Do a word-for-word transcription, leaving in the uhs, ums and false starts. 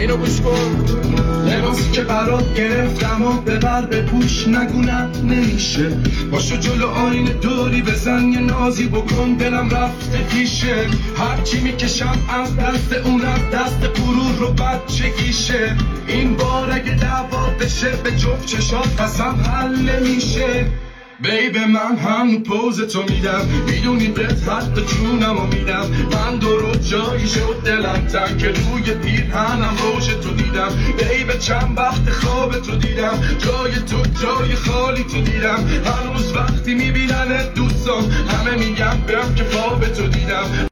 اینو گوش کن. لباسی که برات گرفتم و ببر بپوش نگونم نمیشه، باشو جلو آینه دوری بزن یه نازی بکن دلم رفته پیشه، هرچی میکشم از دست اون از دست غرور رو بچگیشه، این بار اگه دعوا بشه به جفت چشات قسم حل نمیشه. بیب من هم پوز تو میدم، میدونی بهت حق جونمو میدم، من درو جایی شد دلم تن که روی پیرهنم روش تو دیدم، بیب چند وقت خواب تو دیدم، جای تو جای خالی تو دیدم، هنوز وقتی میبینن دوستان همه میگم برم که خواب تو دیدم.